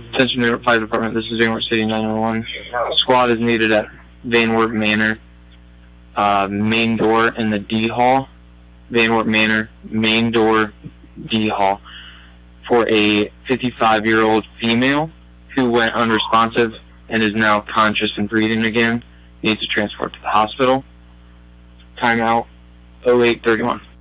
Attention New York Fire Department, this is New York City 911. Squad is needed at Van Wert Manor, main door in the D Hall. Van Wert Manor, main door, D Hall, for a 55-year-old female who went unresponsive and is now conscious and breathing again. Needs to transport to the hospital. Timeout 0831.